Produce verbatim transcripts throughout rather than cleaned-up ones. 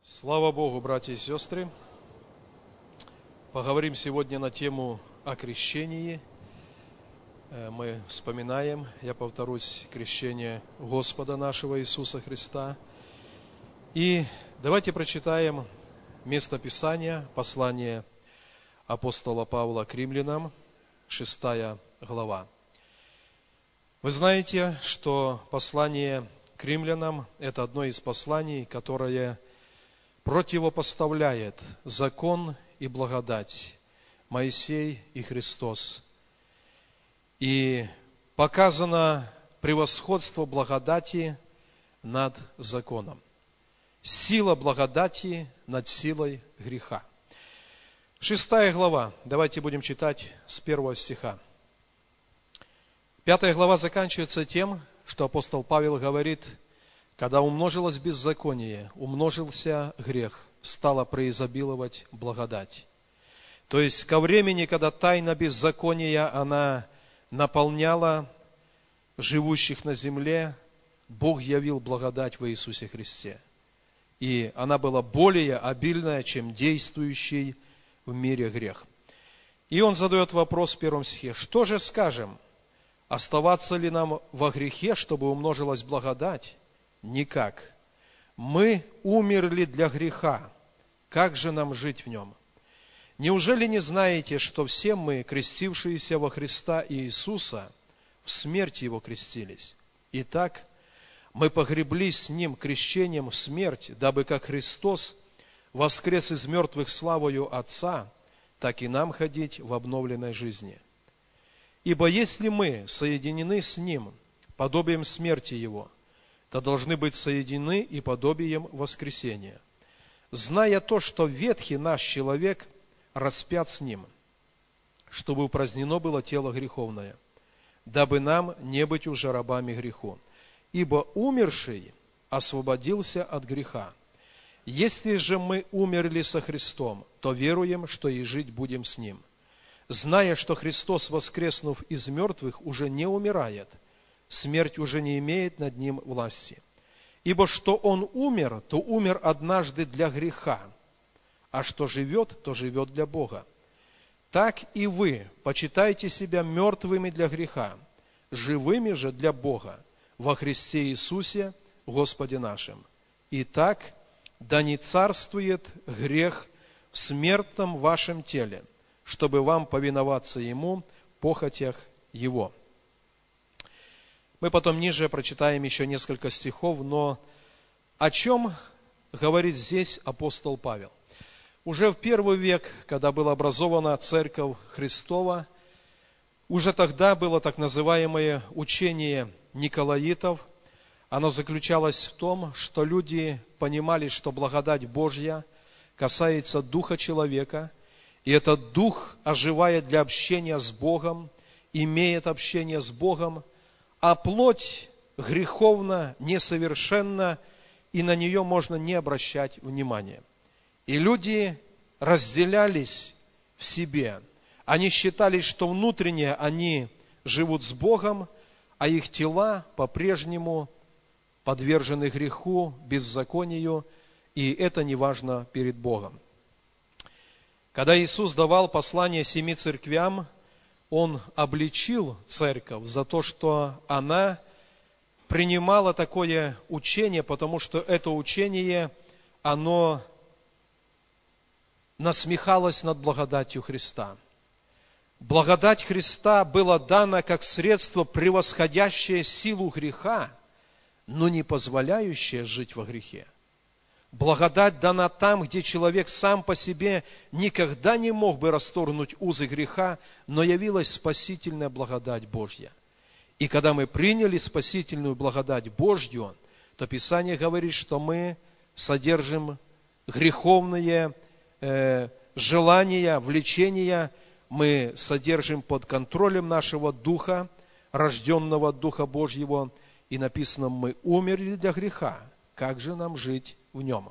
Слава Богу, братья и сестры! Поговорим сегодня на тему о крещении. Мы вспоминаем, я повторюсь, крещение Господа нашего Иисуса Христа. И давайте прочитаем место Писания, послание апостола Павла к римлянам, шестая глава. Вы знаете, что послание к римлянам – это одно из посланий, которое противопоставляет закон и благодать, Моисей и Христос. И показано превосходство благодати над законом. Сила благодати над силой греха. Шестая глава. Давайте будем читать с первого стиха. Пятая глава заканчивается тем, что апостол Павел говорит: когда умножилось беззаконие, умножился грех, стала преизобиловать благодать. То есть ко времени, когда тайна беззакония, она наполняла живущих на земле, Бог явил благодать во Иисусе Христе. И она была более обильная, чем действующий в мире грех. И он задает вопрос в первом стихе: что же скажем? Оставаться ли нам во грехе, чтобы умножилась благодать? Никак. Мы умерли для греха. Как же нам жить в нем? Неужели не знаете, что все мы, крестившиеся во Христа Иисуса, в смерти Его крестились? Итак, мы погреблись с Ним крещением в смерть, дабы как Христос воскрес из мертвых славою Отца, так и нам ходить в обновленной жизни. Ибо если мы соединены с Ним подобием смерти Его, то должны быть соединены и подобием воскресения, зная то, что ветхий наш человек распят с Ним, чтобы упразднено было тело греховное, дабы нам не быть уже рабами греху. Ибо умерший освободился от греха. Если же мы умерли со Христом, то веруем, что и жить будем с Ним, зная, что Христос, воскреснув из мертвых, уже не умирает, смерть уже не имеет над Ним власти. Ибо что Он умер, то умер однажды для греха, а что живет, то живет для Бога. Так и вы почитайте себя мертвыми для греха, живыми же для Бога, во Христе Иисусе, Господе нашим. Итак, да не царствует грех в смертном вашем теле, чтобы вам повиноваться Ему в похотях Его. Мы потом ниже прочитаем еще несколько стихов, но о чем говорит здесь апостол Павел? Уже в первый век, когда была образована Церковь Христова, уже тогда было так называемое учение Николаитов. Оно заключалось в том, что люди понимали, что благодать Божья касается духа человека, и этот дух оживает для общения с Богом, имеет общение с Богом, а плоть греховна, несовершенна, и на нее можно не обращать внимания. И люди разделялись в себе. Они считали, что внутренне они живут с Богом, а их тела по-прежнему подвержены греху, беззаконию, и это не важно перед Богом. Когда Иисус давал послание семи церквям, Он обличил церковь за то, что она принимала такое учение, потому что это учение, оно насмехалось над благодатью Христа. Благодать Христа была дана как средство, превосходящее силу греха, но не позволяющее жить во грехе. Благодать дана там, где человек сам по себе никогда не мог бы расторгнуть узы греха, но явилась спасительная благодать Божья. И когда мы приняли спасительную благодать Божью, то Писание говорит, что мы содержим греховные э, желания, влечения, мы содержим под контролем нашего духа, рожденного от Духа Божьего, и написано: мы умерли для греха. Как же нам жить в нем?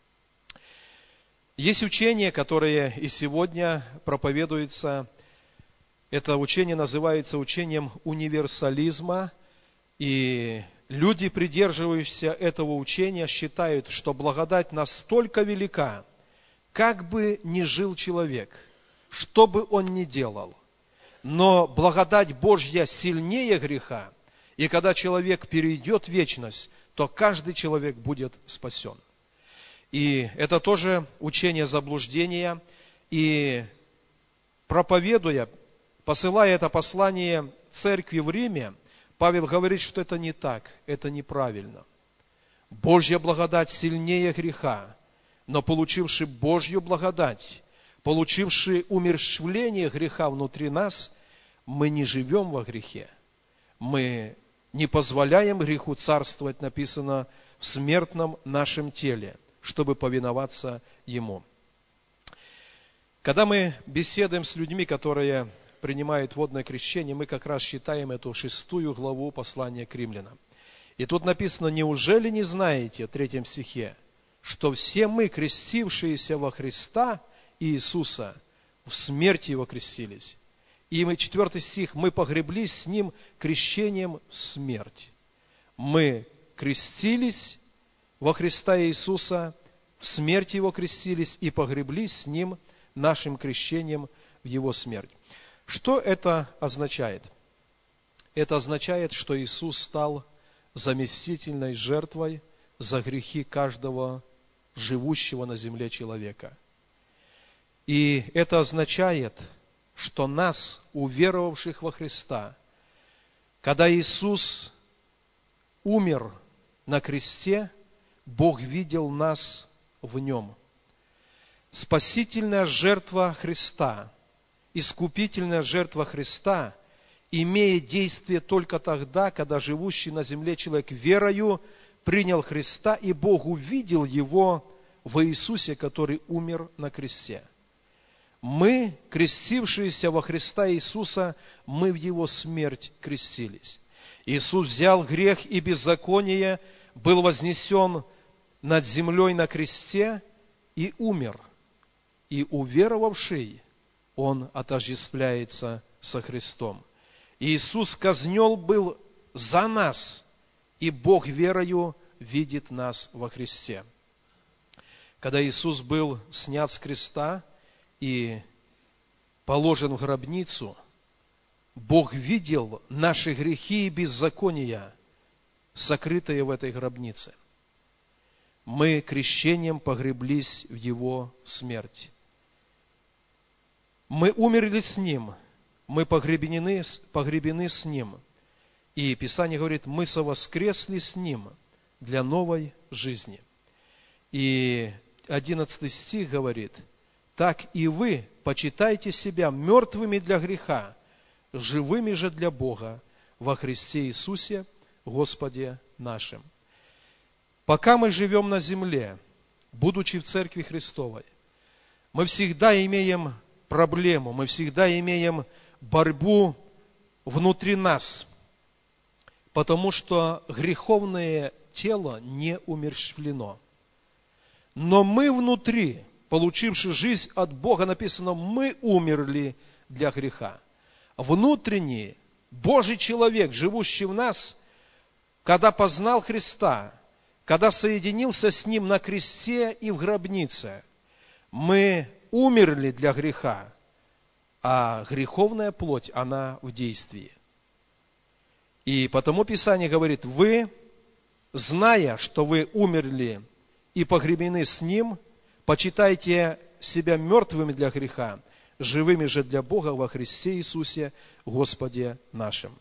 Есть учение, которое и сегодня проповедуется. Это учение называется учением универсализма. И люди, придерживающиеся этого учения, считают, что благодать настолько велика, как бы ни жил человек, что бы он ни делал. Но благодать Божья сильнее греха, и когда человек перейдет в вечность, то каждый человек будет спасен. И это тоже учение заблуждения. И проповедуя, посылая это послание церкви в Риме, Павел говорит, что это не так, это неправильно. Божья благодать сильнее греха, но получивши Божью благодать, получивши умерщвление греха внутри нас, мы не живем во грехе. Мы не позволяем греху царствовать, написано, в смертном нашем теле, чтобы повиноваться ему. Когда мы беседуем с людьми, которые принимают водное крещение, мы как раз читаем эту шестую главу послания к римлянам. И тут написано: «Неужели не знаете», в третьем стихе, «что все мы, крестившиеся во Христа Иисуса, в смерти Его крестились?» И мы, четвертый стих, «Мы погреблись с Ним крещением в смерть». Мы крестились во Христа Иисуса, в смерти Его крестились и погреблись с Ним нашим крещением в Его смерть. Что это означает? Это означает, что Иисус стал заместительной жертвой за грехи каждого живущего на земле человека. И это означает, что нас, уверовавших во Христа, когда Иисус умер на кресте, Бог видел нас в Нем. Спасительная жертва Христа, искупительная жертва Христа имеет действие только тогда, когда живущий на земле человек верою принял Христа, и Бог увидел его в Иисусе, который умер на кресте. Мы, крестившиеся во Христа Иисуса, мы в Его смерть крестились. Иисус взял грех и беззаконие, был вознесен над землей на кресте и умер. И уверовавший, он отождествляется со Христом. Иисус казнен был за нас, и Бог верою видит нас во Христе. Когда Иисус был снят с креста и положен в гробницу, Бог видел наши грехи и беззакония, сокрытые в этой гробнице. Мы крещением погреблись в Его смерть. Мы умерли с Ним, мы погребены, погребены с Ним. И Писание говорит, мы совоскресли с Ним для новой жизни. И одиннадцатый стих говорит, так и вы почитайте себя мертвыми для греха, живыми же для Бога во Христе Иисусе, Господе нашим. Пока мы живем на земле, будучи в Церкви Христовой, мы всегда имеем проблему, мы всегда имеем борьбу внутри нас, потому что греховное тело не умерщвлено. Но мы внутри, получивши жизнь от Бога, написано, мы умерли для греха. Внутренний Божий человек, живущий в нас, когда познал Христа, когда соединился с Ним на кресте и в гробнице, мы умерли для греха, а греховная плоть, она в действии. И потому Писание говорит, вы, зная, что вы умерли и погребены с Ним, почитайте себя мертвыми для греха, живыми же для Бога во Христе Иисусе, Господе нашим.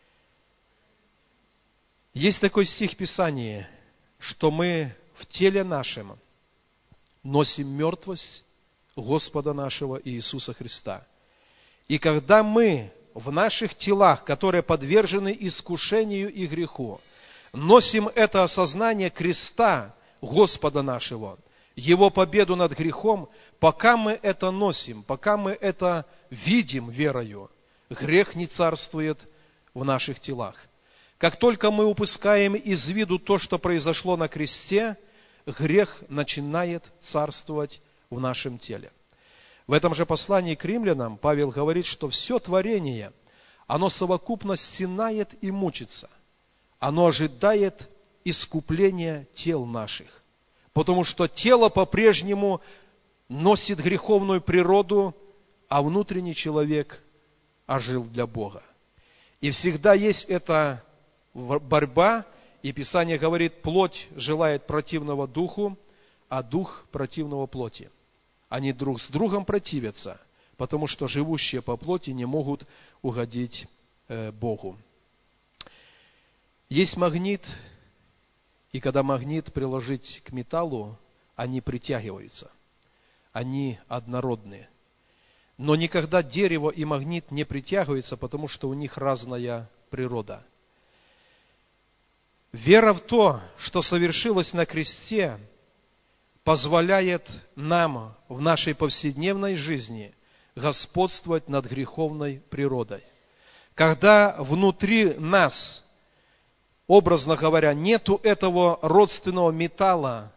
Есть такой стих Писания, что мы в теле нашем носим мертвость Господа нашего Иисуса Христа. И когда мы в наших телах, которые подвержены искушению и греху, носим это осознание креста Господа нашего, Его победу над грехом, пока мы это носим, пока мы это видим верою, грех не царствует в наших телах. Как только мы упускаем из виду то, что произошло на кресте, грех начинает царствовать в нашем теле. В этом же послании к римлянам Павел говорит, что все творение, оно совокупно стенает и мучится. оно ожидает искупления тел наших, потому что тело по-прежнему носит греховную природу, а внутренний человек ожил для Бога. И всегда есть эта борьба, и Писание говорит, плоть желает противного духу, а дух противного плоти. Они друг с другом противятся, потому что живущие по плоти не могут угодить э, Богу. Есть магнит, и когда магнит приложить к металлу, они притягиваются. Они однородные. Но никогда дерево и магнит не притягиваются, потому что у них разная природа. Вера в то, что совершилось на кресте, позволяет нам в нашей повседневной жизни господствовать над греховной природой. Когда внутри нас, образно говоря, нету этого родственного металла,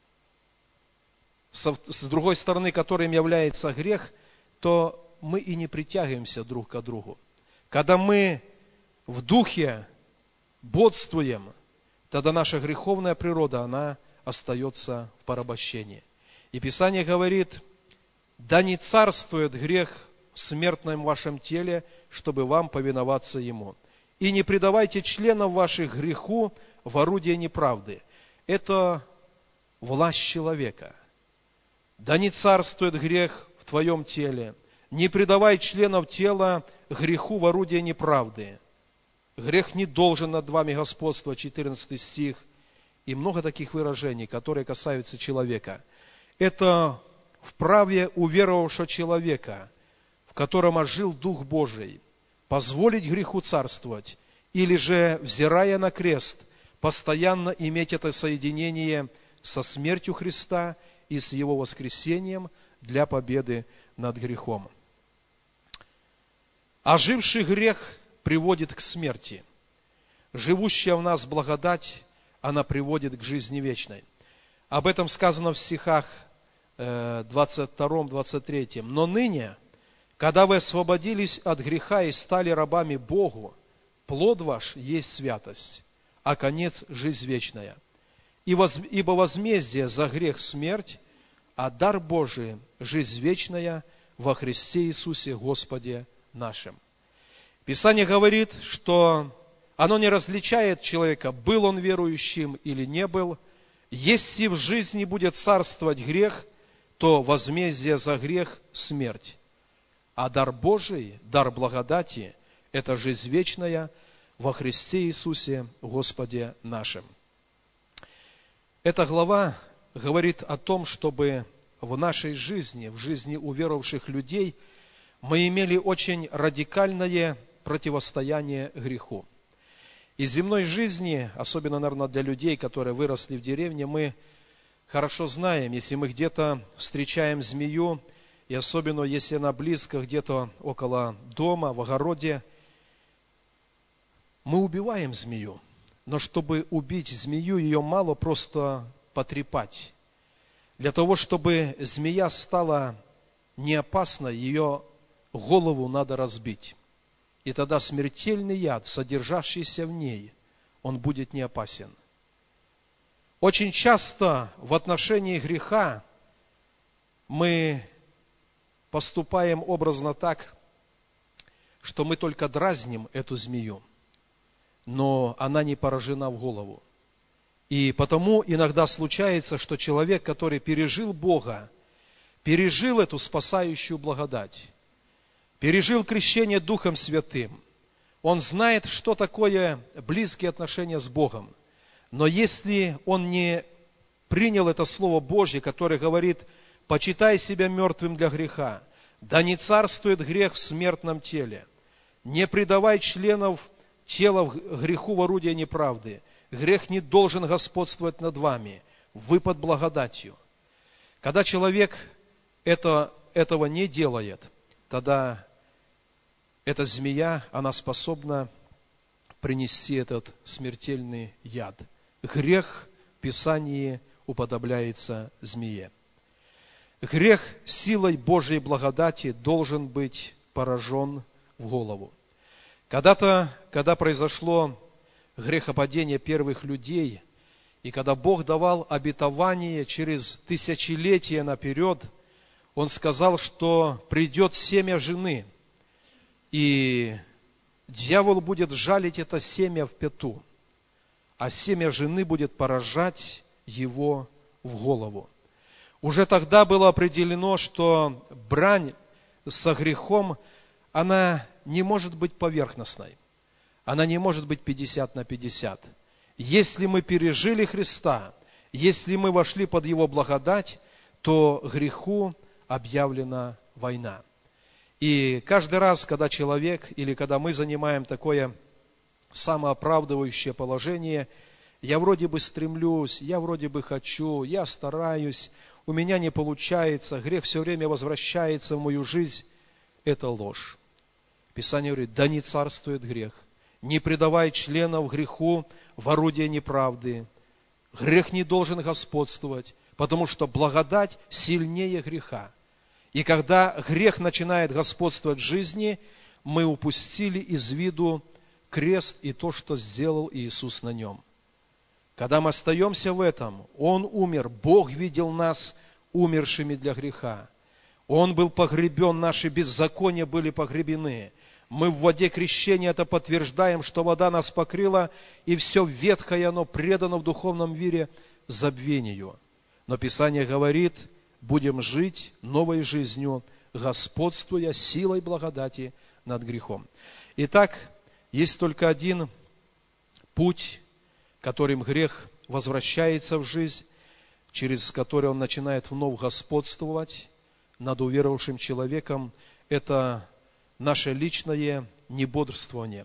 с другой стороны, которым является грех, то мы и не притягиваемся друг к другу. Когда мы в духе бодствуем, тогда наша греховная природа, она остается в порабощении. И Писание говорит, да не царствует грех в смертном вашем теле, чтобы вам повиноваться ему. И не предавайте членов ваших греху в орудие неправды. Это власть человека. Да не царствует грех в твоем теле. Не предавай членов тела греху в орудие неправды. Грех не должен над вами господствовать, четырнадцатый стих. И много таких выражений, которые касаются человека. Это в праве уверовавшего человека, в котором ожил Дух Божий, позволить греху царствовать, или же, взирая на крест, постоянно иметь это соединение со смертью Христа и с Его воскресением для победы над грехом. Оживший грех приводит к смерти. Живущая в нас благодать, она приводит к жизни вечной. Об этом сказано в стихах двадцать втором — двадцать третьем. «Но ныне, когда вы освободились от греха и стали рабами Богу, плод ваш есть святость, а конец – жизнь вечная. Ибо возмездие за грех – смерть, а дар Божий – жизнь вечная во Христе Иисусе Господе нашим». Писание говорит, что оно не различает человека, был он верующим или не был. Если в жизни будет царствовать грех, то возмездие за грех – смерть. А дар Божий, дар благодати – это жизнь вечная во Христе Иисусе Господе нашим. Эта глава говорит о том, чтобы в нашей жизни, в жизни уверовавших людей, мы имели очень радикальное противостояние греху. Из земной жизни, особенно, наверное, для людей, которые выросли в деревне, мы хорошо знаем, если мы где-то встречаем змею, и особенно если она близко, где-то около дома, в огороде, мы убиваем змею. Но чтобы убить змею, ее мало просто потрепать. Для того, чтобы змея стала не опасной, ее голову надо разбить. И тогда смертельный яд, содержащийся в ней, он будет не опасен. Очень часто в отношении греха мы поступаем образно так, что мы только дразним эту змею, но она не поражена в голову. И потому иногда случается, что человек, который пережил Бога, пережил эту спасающую благодать, пережил крещение Духом Святым, он знает, что такое близкие отношения с Богом. Но если он не принял это Слово Божье, которое говорит: «Почитай себя мертвым для греха, да не царствует грех в смертном теле, не предавай членов тела греху в орудие неправды, грех не должен господствовать над вами, вы под благодатью». Когда человек это, этого не делает, тогда эта змея, она способна принести этот смертельный яд. Грех в Писании уподобляется змее. Грех силой Божьей благодати должен быть поражен в голову. Когда-то, когда произошло грехопадения первых людей, и когда Бог давал обетование через тысячелетия наперед, Он сказал, что придет семя жены, и дьявол будет жалить это семя в пяту, а семя жены будет поражать его в голову. Уже тогда было определено, что брань со грехом, она не может быть поверхностной. Она не может быть пятьдесят на пятьдесят. Если мы пережили Христа, если мы вошли под Его благодать, то греху объявлена война. И каждый раз, когда человек или когда мы занимаем такое самооправдывающее положение, я вроде бы стремлюсь, я вроде бы хочу, я стараюсь, у меня не получается, грех все время возвращается в мою жизнь, это ложь. Писание говорит, да не царствует грех. Не предавай членов греху в орудие неправды. Грех не должен господствовать, потому что благодать сильнее греха. И когда грех начинает господствовать в жизни, мы упустили из виду крест и то, что сделал Иисус на нем. Когда мы остаемся в этом, Он умер, Бог видел нас умершими для греха. Он был погребен, наши беззакония были погребены. Мы в воде крещения это подтверждаем, что вода нас покрыла, и все ветхое, оно предано в духовном мире забвению. Но Писание говорит, будем жить новой жизнью, господствуя силой благодати над грехом. Итак, есть только один путь, которым грех возвращается в жизнь, через который он начинает вновь господствовать над уверовавшим человеком, это наше личное небодрствование.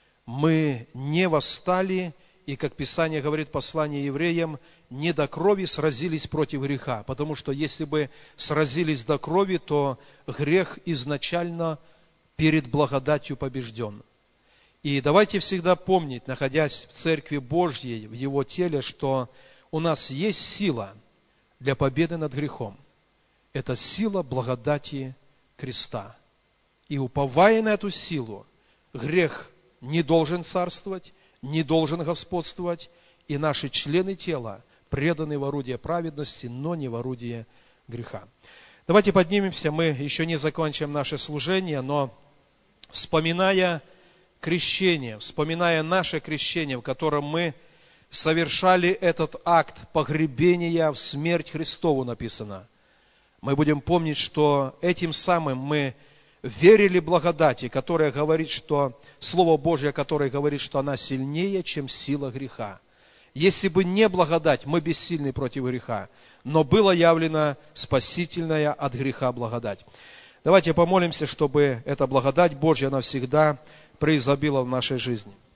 Мы не восстали, и, как Писание говорит в послании евреям, не до крови сразились против греха, потому что если бы сразились до крови, то грех изначально перед благодатью побежден. И давайте всегда помнить, находясь в Церкви Божьей, в Его теле, что у нас есть сила для победы над грехом. Это сила благодати креста. И уповая на эту силу, грех не должен царствовать, не должен господствовать, и наши члены тела преданы в орудие праведности, но не в орудие греха. Давайте поднимемся, мы еще не закончим наше служение, но вспоминая крещение, вспоминая наше крещение, в котором мы совершали этот акт погребения в смерть Христову, написано, мы будем помнить, что этим самым мы верили благодати, которая говорит, что Слово Божье, которое говорит, что она сильнее, чем сила греха. Если бы не благодать, мы бессильны против греха, но была явлена спасительная от греха благодать. Давайте помолимся, чтобы эта благодать Божья навсегда преизобила в нашей жизни.